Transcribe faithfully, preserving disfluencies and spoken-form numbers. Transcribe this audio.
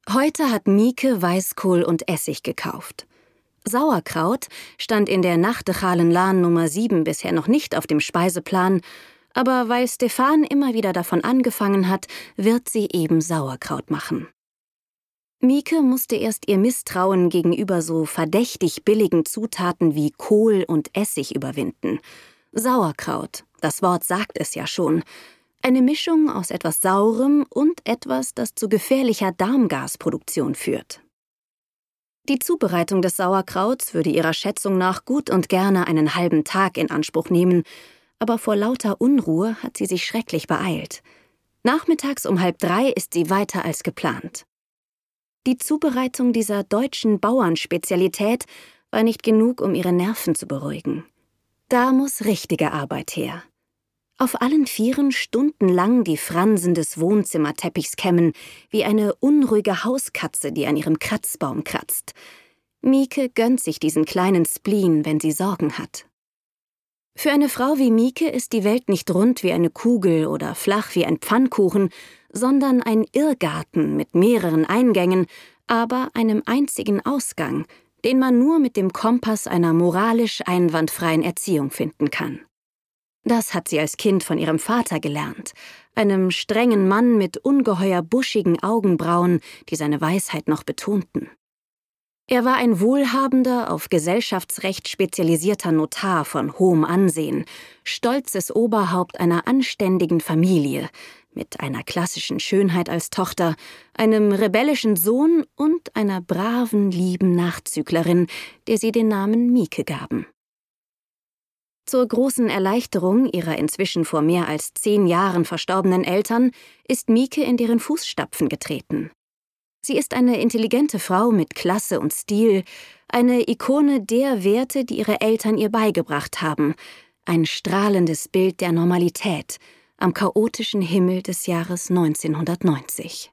Heute hat Mieke Weißkohl und Essig gekauft. Sauerkraut stand in der Nachtegalenlaan Nummer sieben bisher noch nicht auf dem Speiseplan, aber weil Stefan immer wieder davon angefangen hat, wird sie eben Sauerkraut machen. Mieke musste erst ihr Misstrauen gegenüber so verdächtig billigen Zutaten wie Kohl und Essig überwinden. Sauerkraut, das Wort sagt es ja schon. Eine Mischung aus etwas Saurem und etwas, das zu gefährlicher Darmgasproduktion führt. Die Zubereitung des Sauerkrauts würde ihrer Schätzung nach gut und gerne einen halben Tag in Anspruch nehmen, aber vor lauter Unruhe hat sie sich schrecklich beeilt. Nachmittags um halb drei ist sie weiter als geplant. Die Zubereitung dieser deutschen Bauernspezialität war nicht genug, um ihre Nerven zu beruhigen. Da muss richtige Arbeit her. Auf allen Vieren stundenlang die Fransen des Wohnzimmerteppichs kämmen, wie eine unruhige Hauskatze, die an ihrem Kratzbaum kratzt. Mieke gönnt sich diesen kleinen Spleen, wenn sie Sorgen hat. Für eine Frau wie Mieke ist die Welt nicht rund wie eine Kugel oder flach wie ein Pfannkuchen, sondern ein Irrgarten mit mehreren Eingängen, aber einem einzigen Ausgang, den man nur mit dem Kompass einer moralisch einwandfreien Erziehung finden kann. Das hat sie als Kind von ihrem Vater gelernt, einem strengen Mann mit ungeheuer buschigen Augenbrauen, die seine Weisheit noch betonten. Er war ein wohlhabender, auf Gesellschaftsrecht spezialisierter Notar von hohem Ansehen, stolzes Oberhaupt einer anständigen Familie, mit einer klassischen Schönheit als Tochter, einem rebellischen Sohn und einer braven, lieben Nachzüglerin, der sie den Namen Mieke gaben. Zur großen Erleichterung ihrer inzwischen vor mehr als zehn Jahren verstorbenen Eltern ist Mieke in deren Fußstapfen getreten. Sie ist eine intelligente Frau mit Klasse und Stil, eine Ikone der Werte, die ihre Eltern ihr beigebracht haben, ein strahlendes Bild der Normalität am chaotischen Himmel des Jahres neunzehnhundertneunzig.